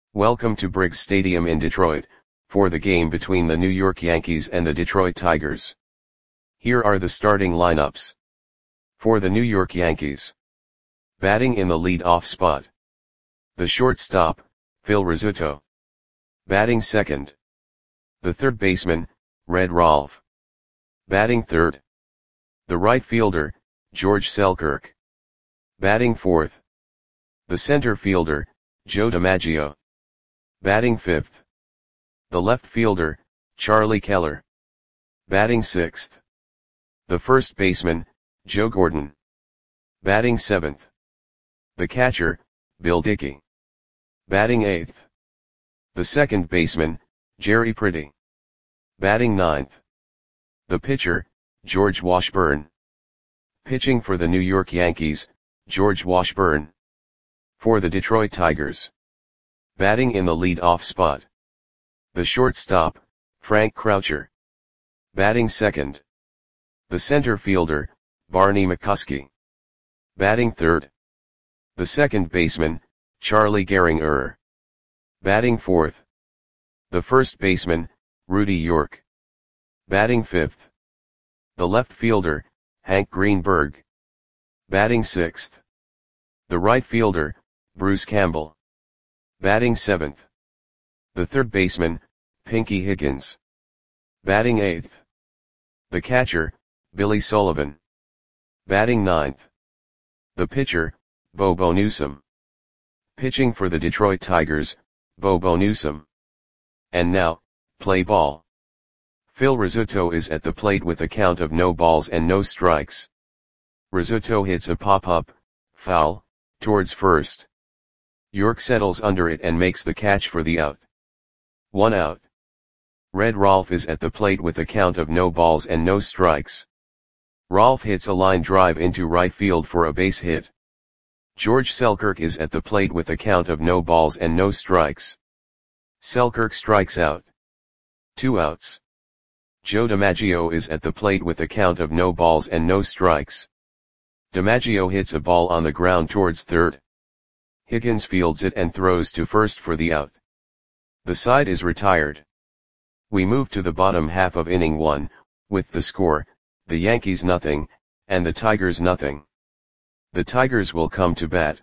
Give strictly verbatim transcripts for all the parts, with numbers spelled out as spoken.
Welcome to Briggs Stadium in Detroit, for the game between the New York Yankees and the Detroit Tigers. Here are the starting lineups. For the New York Yankees. Batting in the lead-off spot. The shortstop, Phil Rizzuto. Batting second. The third baseman, Red Rolfe. Batting third. The right fielder, George Selkirk. Batting fourth. The center fielder, Joe DiMaggio. Batting fifth. The left fielder, Charlie Keller. Batting sixth. The first baseman, Joe Gordon. Batting seventh. The catcher, Bill Dickey. Batting eighth. The second baseman, Jerry Pretty. Batting ninth. The pitcher, George Washburn. Pitching for the New York Yankees, George Washburn. For the Detroit Tigers. Batting in the lead-off spot. The shortstop, Frank Croucher. Batting second. The center fielder, Barney McCuskey. Batting third. The second baseman, Charlie Gehringer. Batting fourth. The first baseman, Rudy York. Batting fifth. The left fielder, Hank Greenberg. Batting sixth. The right fielder, Bruce Campbell. Batting seventh. The third baseman, Pinky Higgins. Batting eighth. The catcher, Billy Sullivan. Batting ninth. The pitcher, Bobo Newsom. Pitching for the Detroit Tigers, Bobo Newsom. And now, play ball. Phil Rizzuto is at the plate with a count of no balls and no strikes. Rizzuto hits a pop-up, foul, towards first. York settles under it and makes the catch for the out. One out. Red Rolfe is at the plate with a count of no balls and no strikes. Rolfe hits a line drive into right field for a base hit. George Selkirk is at the plate with a count of no balls and no strikes. Selkirk strikes out. Two outs. Joe DiMaggio is at the plate with a count of no balls and no strikes. DiMaggio hits a ball on the ground towards third. Higgins fields it and throws to first for the out. The side is retired. We move to the bottom half of inning one, with the score, the Yankees nothing, and the Tigers nothing. The Tigers will come to bat.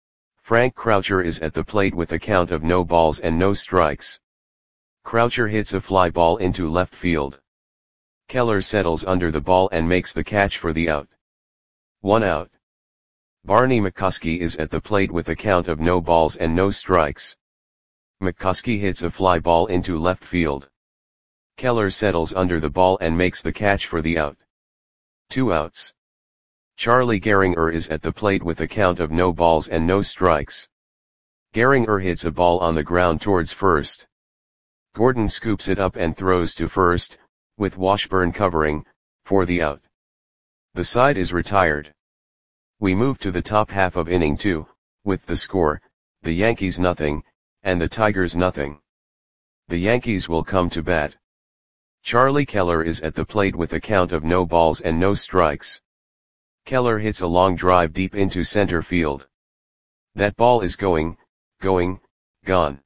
Frank Croucher is at the plate with a count of no balls and no strikes. Croucher hits a fly ball into left field. Keller settles under the ball and makes the catch for the out. One out. Barney McCuskey is at the plate with a count of no balls and no strikes. McCuskey hits a fly ball into left field. Keller settles under the ball and makes the catch for the out. Two outs. Charlie Gehringer is at the plate with a count of no balls and no strikes. Gehringer hits a ball on the ground towards first. Gordon scoops it up and throws to first, with Washburn covering, for the out. The side is retired. We move to the top half of inning two, with the score, the Yankees nothing, and the Tigers nothing. The Yankees will come to bat. Charlie Keller is at the plate with a count of no balls and no strikes. Keller hits a long drive deep into center field. That ball is going, going, gone.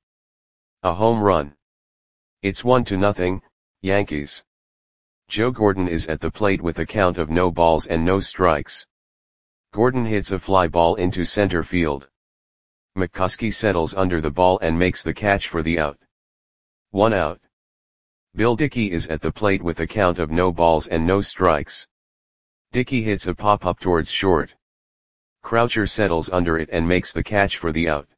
A home run. It's one to nothing, Yankees. Joe Gordon is at the plate with a count of no balls and no strikes. Gordon hits a fly ball into center field. McCuskey settles under the ball and makes the catch for the out. One out. Bill Dickey is at the plate with a count of no balls and no strikes. Dickey hits a pop-up towards short. Croucher settles under it and makes the catch for the out.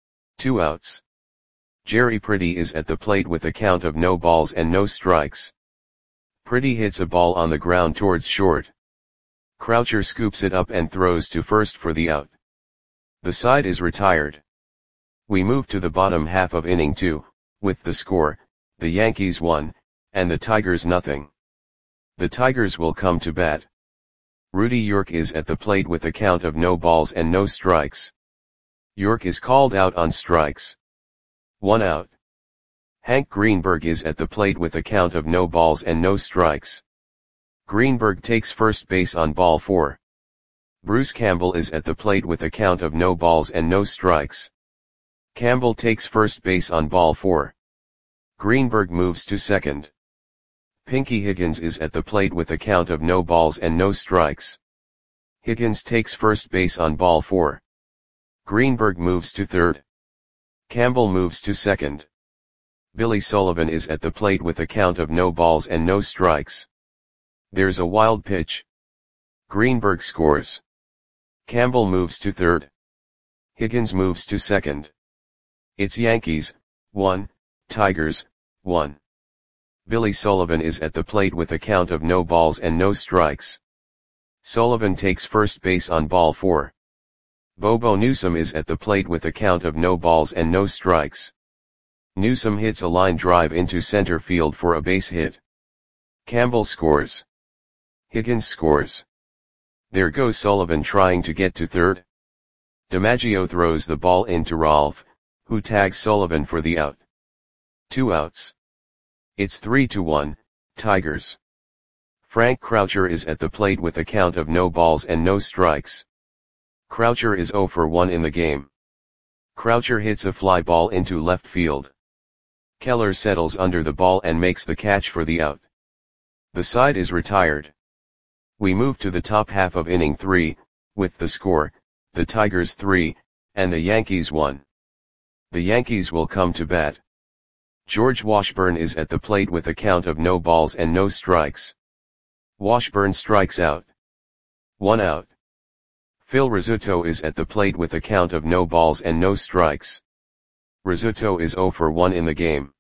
Two outs. Jerry Pretty is at the plate with a count of no balls and no strikes. Pretty hits a ball on the ground towards short. Croucher scoops it up and throws to first for the out. The side is retired. We move to the bottom half of inning two, with the score, the Yankees one, and the Tigers nothing. The Tigers will come to bat. Rudy York is at the plate with a count of no balls and no strikes. York is called out on strikes. One out. Hank Greenberg is at the plate with a count of no balls and no strikes. Greenberg takes first base on ball four. Bruce Campbell is at the plate with a count of no balls and no strikes. Campbell takes first base on ball four. Greenberg moves to second. Pinky Higgins is at the plate with a count of no balls and no strikes. Higgins takes first base on ball four. Greenberg moves to third. Campbell moves to second. Billy Sullivan is at the plate with a count of no balls and no strikes. There's a wild pitch. Greenberg scores. Campbell moves to third. Higgins moves to second. It's Yankees, one, Tigers, one. Billy Sullivan is at the plate with a count of no balls and no strikes. Sullivan takes first base on ball four. Bobo Newsom is at the plate with a count of no balls and no strikes. Newsom hits a line drive into center field for a base hit. Campbell scores. Higgins scores. There goes Sullivan trying to get to third. DiMaggio throws the ball into Rolfe, who tags Sullivan for the out. Two outs. It's three to one, Tigers. Frank Croucher is at the plate with a count of no balls and no strikes. Croucher is oh for one in the game. Croucher hits a fly ball into left field. Keller settles under the ball and makes the catch for the out. The side is retired. We move to the top half of inning three, with the score, the Tigers three, and the Yankees one. The Yankees will come to bat. George Washburn is at the plate with a count of no balls and no strikes. Washburn strikes out. One out. Phil Rizzuto is at the plate with a count of no balls and no strikes. Rizzuto is oh for one in the game.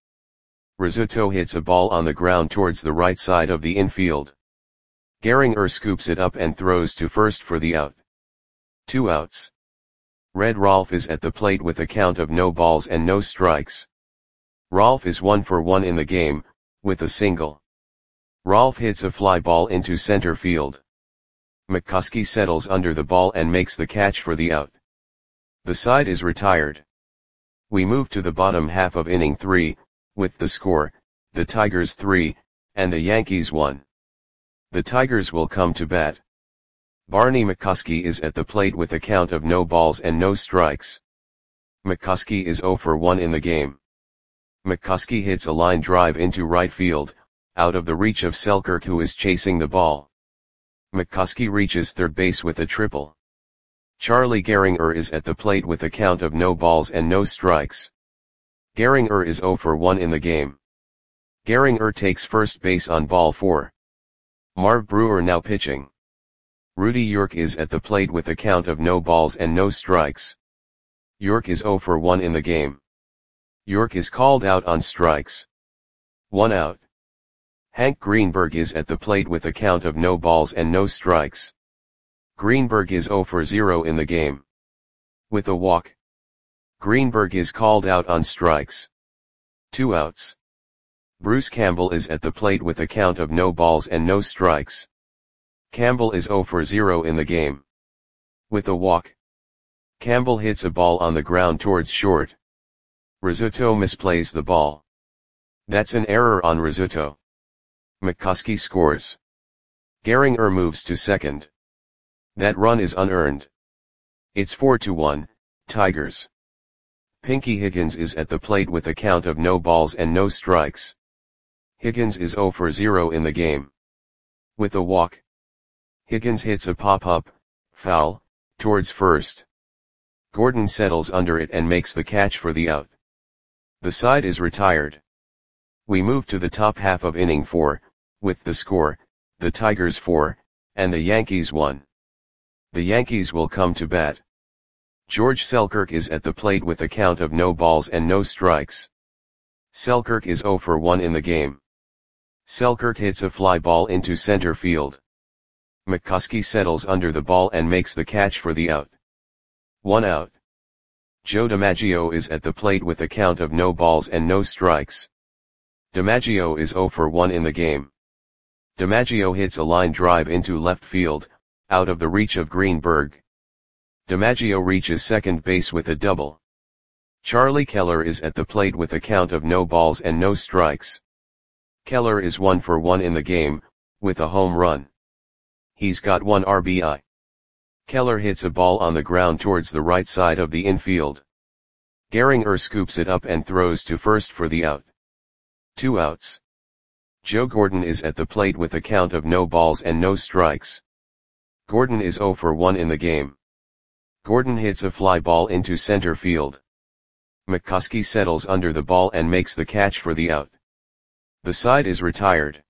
Rizzuto hits a ball on the ground towards the right side of the infield. Gehringer scoops it up and throws to first for the out. Two outs. Red Rolfe is at the plate with a count of no balls and no strikes. Rolfe is one for one in the game, with a single. Rolfe hits a fly ball into center field. McCuskey settles under the ball and makes the catch for the out. The side is retired. We move to the bottom half of inning three, with the score, the Tigers three, and the Yankees one. The Tigers will come to bat. Barney McCuskey is at the plate with a count of no balls and no strikes. McCuskey is oh for one in the game. McCuskey hits a line drive into right field, out of the reach of Selkirk, who is chasing the ball. McCuskey reaches third base with a triple. Charlie Gehringer is at the plate with a count of no balls and no strikes. Gehringer is oh for one in the game. Gehringer takes first base on ball four. Marv Brewer now pitching. Rudy York is at the plate with a count of no balls and no strikes. York is oh for one in the game. York is called out on strikes. One out. Hank Greenberg is at the plate with a count of no balls and no strikes. Greenberg is oh for zero in the game. With a walk. Greenberg is called out on strikes. Two outs. Bruce Campbell is at the plate with a count of no balls and no strikes. Campbell is oh for zero in the game. With a walk. Campbell hits a ball on the ground towards short. Rizzuto misplays the ball. That's an error on Rizzuto. McCuskey scores. Gehringer moves to second. That run is unearned. It's four to one, Tigers. Pinky Higgins is at the plate with a count of no balls and no strikes. Higgins is oh for zero in the game. With a walk. Higgins hits a pop-up, foul, towards first. Gordon settles under it and makes the catch for the out. The side is retired. We move to the top half of inning four, with the score, the Tigers four, and the Yankees one. The Yankees will come to bat. George Selkirk is at the plate with a count of no balls and no strikes. Selkirk is oh for one in the game. Selkirk hits a fly ball into center field. McCuskey settles under the ball and makes the catch for the out. One out. Joe DiMaggio is at the plate with a count of no balls and no strikes. DiMaggio is oh for one in the game. DiMaggio hits a line drive into left field, out of the reach of Greenberg. DiMaggio reaches second base with a double. Charlie Keller is at the plate with a count of no balls and no strikes. Keller is one for one in the game, with a home run. He's got one R B I. Keller hits a ball on the ground towards the right side of the infield. Gehringer scoops it up and throws to first for the out. Two outs. Joe Gordon is at the plate with a count of no balls and no strikes. Gordon is oh for one in the game. Gordon hits a fly ball into center field. McCoskey settles under the ball and makes the catch for the out. The side is retired.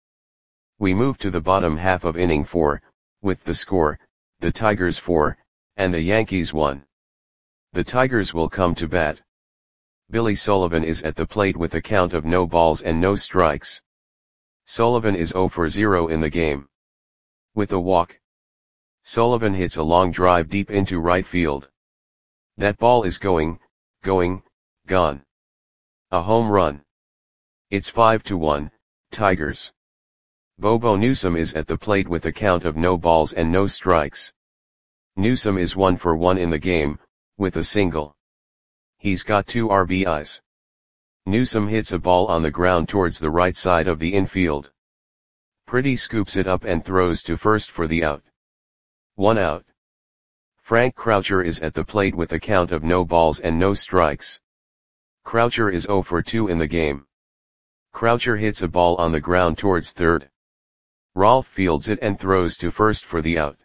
We move to the bottom half of inning four, with the score, the Tigers four, and the Yankees one. The Tigers will come to bat. Billy Sullivan is at the plate with a count of no balls and no strikes. Sullivan is oh for zero in the game. With a walk, Sullivan hits a long drive deep into right field. That ball is going, going, gone. A home run. It's five to one, Tigers. Bobo Newsom is at the plate with a count of no balls and no strikes. Newsom is one for one in the game, with a single. He's got two R B Is. Newsom hits a ball on the ground towards the right side of the infield. Pretty scoops it up and throws to first for the out. One out. Frank Croucher is at the plate with a count of no balls and no strikes. Croucher is oh for two in the game. Croucher hits a ball on the ground towards third. Rolfe fields it and throws to first for the out.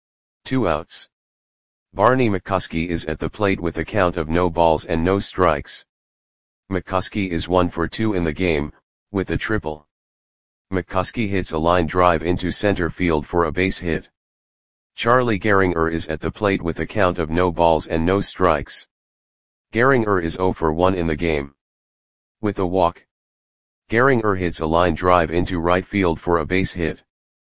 Two outs. Barney McCoskey is at the plate with a count of no balls and no strikes. McCoskey is one for two in the game, with a triple. McCoskey hits a line drive into center field for a base hit. Charlie Gehringer is at the plate with a count of no balls and no strikes. Gehringer is oh for one in the game. With a walk, Gehringer hits a line drive into right field for a base hit.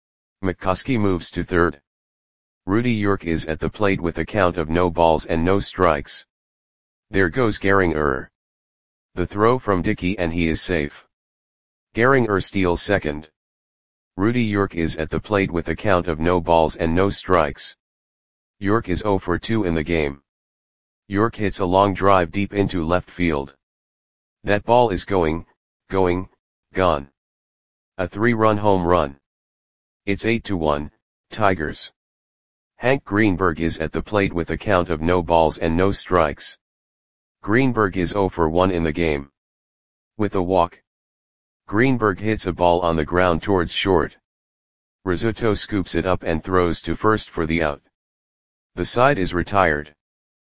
McCoskey moves to third. Rudy York is at the plate with a count of no balls and no strikes. There goes Gehringer. The throw from Dickey and he is safe. Gehringer steals second. Rudy York is at the plate with a count of no balls and no strikes. York is oh for two in the game. York hits a long drive deep into left field. That ball is going, going, gone. A three-run home run. It's eight to one, Tigers. Hank Greenberg is at the plate with a count of no balls and no strikes. Greenberg is oh for one in the game. With a walk, Greenberg hits a ball on the ground towards short. Rizzuto scoops it up and throws to first for the out. The side is retired.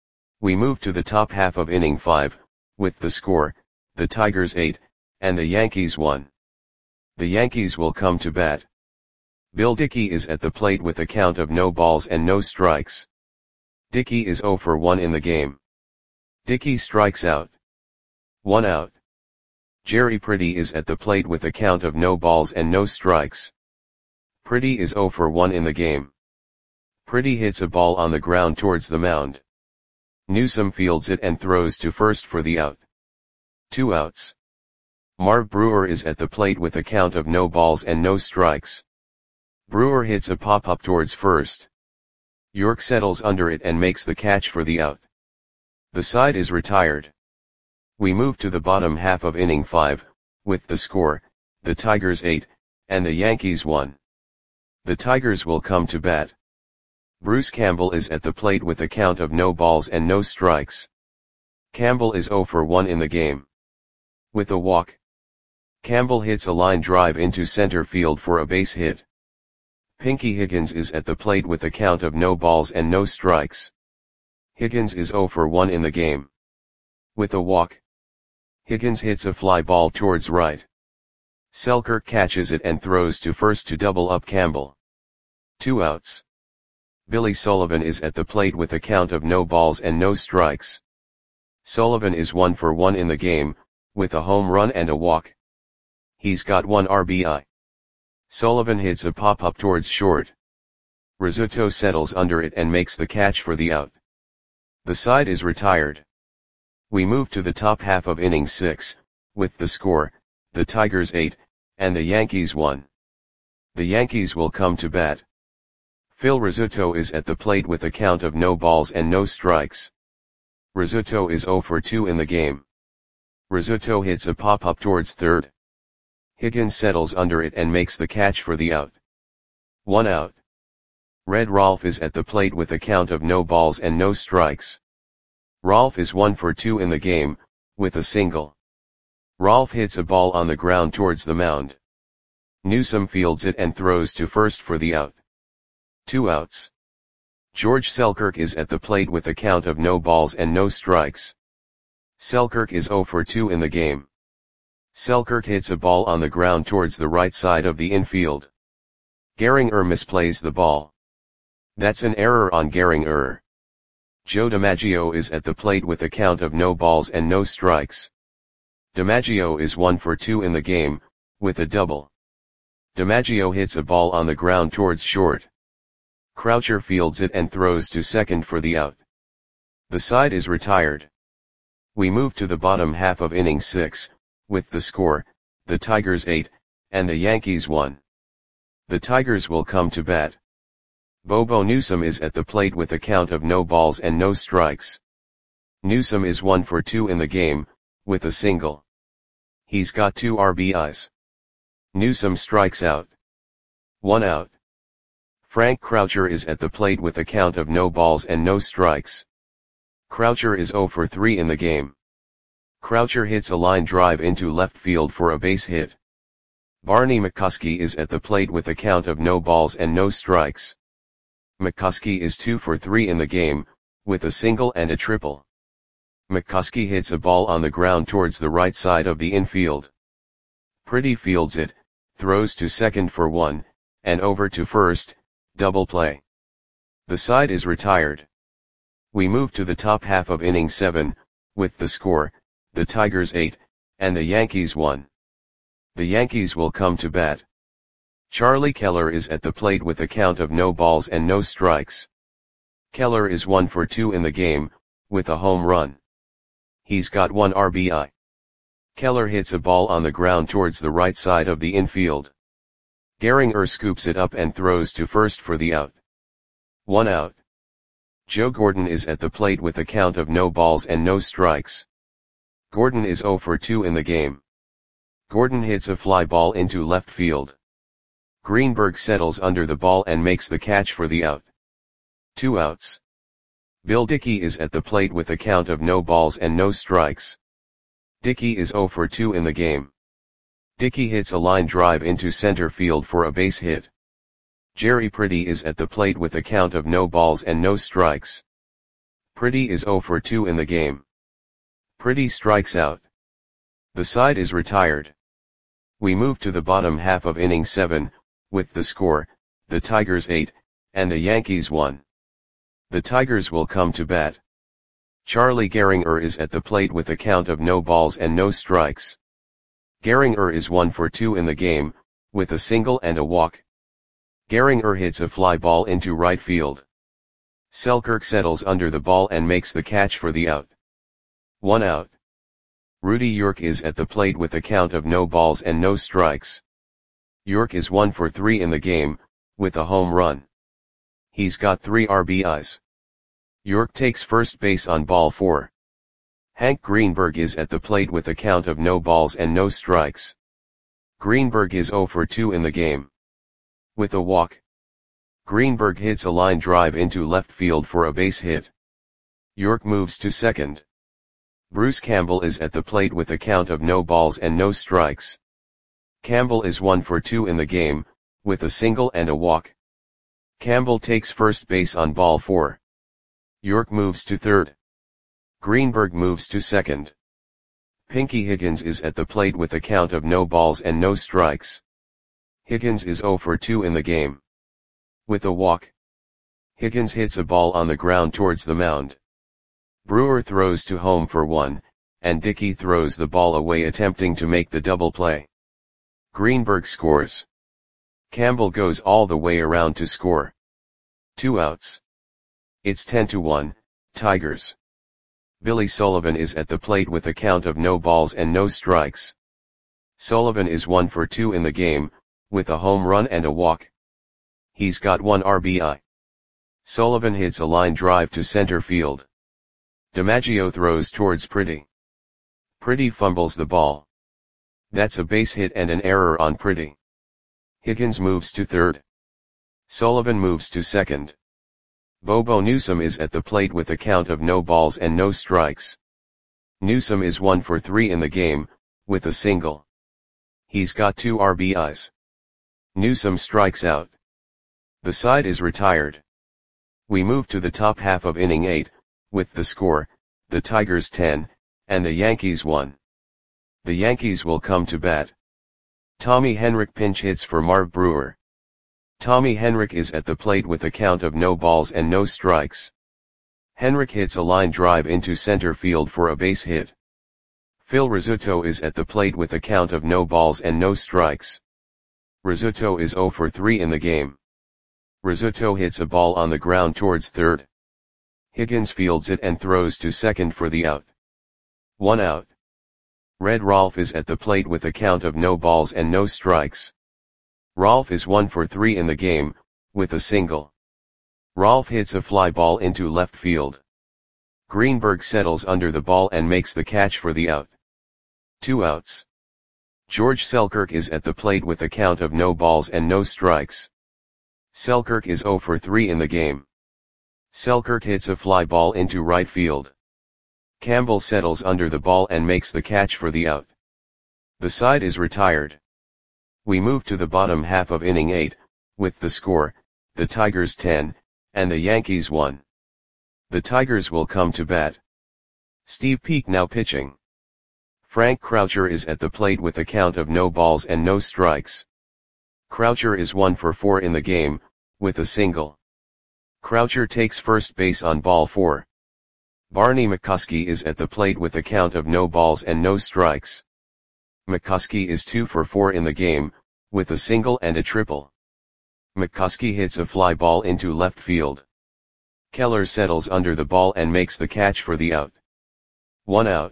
We move to the top half of inning five, with the score, the Tigers eight, and the Yankees one. The Yankees will come to bat. Bill Dickey is at the plate with a count of no balls and no strikes. Dickey is oh for one in the game. Dickey strikes out. One out. Jerry Pretty is at the plate with a count of no balls and no strikes. Pretty is oh for one in the game. Pretty hits a ball on the ground towards the mound. Newsom fields it and throws to first for the out. Two outs. Marv Brewer is at the plate with a count of no balls and no strikes. Brewer hits a pop-up towards first. York settles under it and makes the catch for the out. The side is retired. We move to the bottom half of inning five, with the score, the Tigers eight, and the Yankees one. The Tigers will come to bat. Bruce Campbell is at the plate with a count of no balls and no strikes. Campbell is oh for one in the game. With a walk, Campbell hits a line drive into center field for a base hit. Pinky Higgins is at the plate with a count of no balls and no strikes. Higgins is oh for one in the game. With a walk, Higgins hits a fly ball towards right. Selkirk catches it and throws to first to double up Campbell. Two outs. Billy Sullivan is at the plate with a count of no balls and no strikes. Sullivan is one for one in the game, with a home run and a walk. He's got one R B I. Sullivan hits a pop-up towards short. Rizzuto settles under it and makes the catch for the out. The side is retired. We move to the top half of inning six, with the score, the Tigers eight, and the Yankees one. The Yankees will come to bat. Phil Rizzuto is at the plate with a count of no balls and no strikes. Rizzuto is oh for two in the game. Rizzuto hits a pop-up towards third. Higgins settles under it and makes the catch for the out. One out. Red Rolfe is at the plate with a count of no balls and no strikes. Rolf is one for two in the game, with a single. Rolf hits a ball on the ground towards the mound. Newsome fields it and throws to first for the out. Two outs. George Selkirk is at the plate with a count of no balls and no strikes. Selkirk is zero for two in the game. Selkirk hits a ball on the ground towards the right side of the infield. Gehringer misplays the ball. That's an error on Gehringer. Joe DiMaggio is at the plate with a count of no balls and no strikes. DiMaggio is one for two in the game, with a double. DiMaggio hits a ball on the ground towards short. Croucher fields it and throws to second for the out. The side is retired. We move to the bottom half of inning six, with the score, the Tigers eight, and the Yankees one. The Tigers will come to bat. Bobo Newsome is at the plate with a count of no balls and no strikes. Newsome is one for two in the game, with a single. He's got two R B Is. Newsome strikes out. One out. Frank Croucher is at the plate with a count of no balls and no strikes. Croucher is zero for three in the game. Croucher hits a line drive into left field for a base hit. Barney McCuskey is at the plate with a count of no balls and no strikes. McCuskey is two for three in the game, with a single and a triple. McCuskey hits a ball on the ground towards the right side of the infield. Pretty fields it, throws to second for one, and over to first, double play. The side is retired. We move to the top half of inning seven, with the score, the Tigers eight, and the Yankees one. The Yankees will come to bat. Charlie Keller is at the plate with a count of no balls and no strikes. Keller is one for two in the game, with a home run. He's got one R B I. Keller hits a ball on the ground towards the right side of the infield. Gehringer scoops it up and throws to first for the out. One out. Joe Gordon is at the plate with a count of no balls and no strikes. Gordon is zero for two in the game. Gordon hits a fly ball into left field. Greenberg settles under the ball and makes the catch for the out. Two outs. Bill Dickey is at the plate with a count of no balls and no strikes. Dickey is zero for two in the game. Dickey hits a line drive into center field for a base hit. Jerry Pretty is at the plate with a count of no balls and no strikes. Pretty is zero for two in the game. Pretty strikes out. The side is retired. We move to the bottom half of inning seven, with the score, the Tigers eight, and the Yankees one. The Tigers will come to bat. Charlie Gehringer is at the plate with a count of no balls and no strikes. Gehringer is one for two in the game, with a single and a walk. Gehringer hits a fly ball into right field. Selkirk settles under the ball and makes the catch for the out. One out. Rudy York is at the plate with a count of no balls and no strikes. York is one for three in the game, with a home run. He's got three R B Is. York takes first base on ball four. Hank Greenberg is at the plate with a count of no balls and no strikes. Greenberg is zero for two in the game. With a walk. Greenberg hits a line drive into left field for a base hit. York moves to second. Bruce Campbell is at the plate with a count of no balls and no strikes. Campbell is one for two in the game, with a single and a walk. Campbell takes first base on ball four. York moves to third. Greenberg moves to second. Pinky Higgins is at the plate with a count of no balls and no strikes. Higgins is zero for two in the game. With a walk. Higgins hits a ball on the ground towards the mound. Brewer throws to home for one, and Dickey throws the ball away attempting to make the double play. Greenberg scores. Campbell goes all the way around to score. Two outs. It's ten to one, Tigers. Billy Sullivan is at the plate with a count of no balls and no strikes. Sullivan is one for two in the game, with a home run and a walk. He's got one R B I. Sullivan hits a line drive to center field. DiMaggio throws towards Pretty. Pretty fumbles the ball. That's a base hit and an error on Pretty. Higgins moves to third. Sullivan moves to second. Bobo Newsome is at the plate with a count of no balls and no strikes. Newsome is one for three in the game, with a single. He's got two R B Is. Newsome strikes out. The side is retired. We move to the top half of inning eight, with the score, the Tigers ten, and the Yankees one. The Yankees will come to bat. Tommy Henrich pinch hits for Marv Brewer. Tommy Henrich is at the plate with a count of no balls and no strikes. Henrich hits a line drive into center field for a base hit. Phil Rizzuto is at the plate with a count of no balls and no strikes. Rizzuto is zero for three in the game. Rizzuto hits a ball on the ground towards third. Higgins fields it and throws to second for the out. One out. Red Rolf is at the plate with a count of no balls and no strikes. Rolf is one for three in the game, with a single. Rolf hits a fly ball into left field. Greenberg settles under the ball and makes the catch for the out. Two outs. George Selkirk is at the plate with a count of no balls and no strikes. Selkirk is zero for three in the game. Selkirk hits a fly ball into right field. Campbell settles under the ball and makes the catch for the out. The side is retired. We move to the bottom half of inning eight, with the score, the Tigers ten, and the Yankees one. The Tigers will come to bat. Steve Peek now pitching. Frank Croucher is at the plate with a count of no balls and no strikes. Croucher is one for four in the game, with a single. Croucher takes first base on ball four. Barney McCuskey is at the plate with a count of no balls and no strikes. McCuskey is two for four in the game, with a single and a triple. McCuskey hits a fly ball into left field. Keller settles under the ball and makes the catch for the out. One out.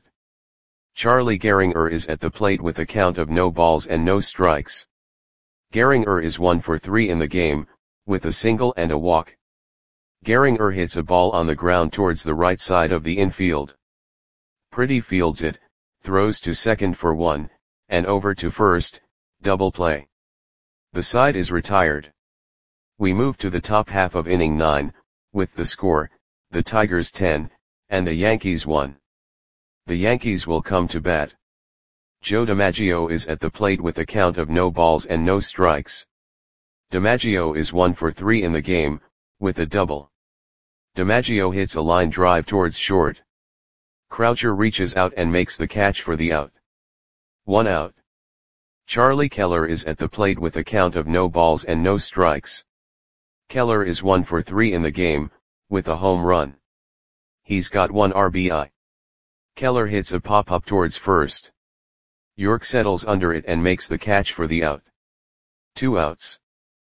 Charlie Gehringer is at the plate with a count of no balls and no strikes. Gehringer is one for three in the game, with a single and a walk. Gehringer hits a ball on the ground towards the right side of the infield. Pretty fields it, throws to second for one, and over to first, double play. The side is retired. We move to the top half of inning nine, with the score, the Tigers ten, and the Yankees one. The Yankees will come to bat. Joe DiMaggio is at the plate with a count of no balls and no strikes. DiMaggio is one for three in the game, with a double. DiMaggio hits a line drive towards short. Croucher reaches out and makes the catch for the out. One out. Charlie Keller is at the plate with a count of no balls and no strikes. Keller is one for three in the game, with a home run. He's got one R B I. Keller hits a pop-up towards first. York settles under it and makes the catch for the out. Two outs.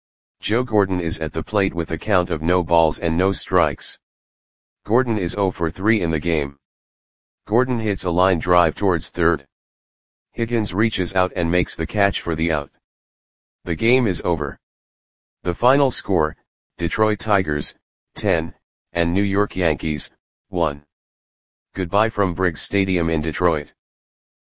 Joe Gordon is at the plate with a count of no balls and no strikes. Gordon is zero for three in the game. Gordon hits a line drive towards third. Higgins reaches out and makes the catch for the out. The game is over. The final score, Detroit Tigers, ten, and New York Yankees, one. Goodbye from Briggs Stadium in Detroit.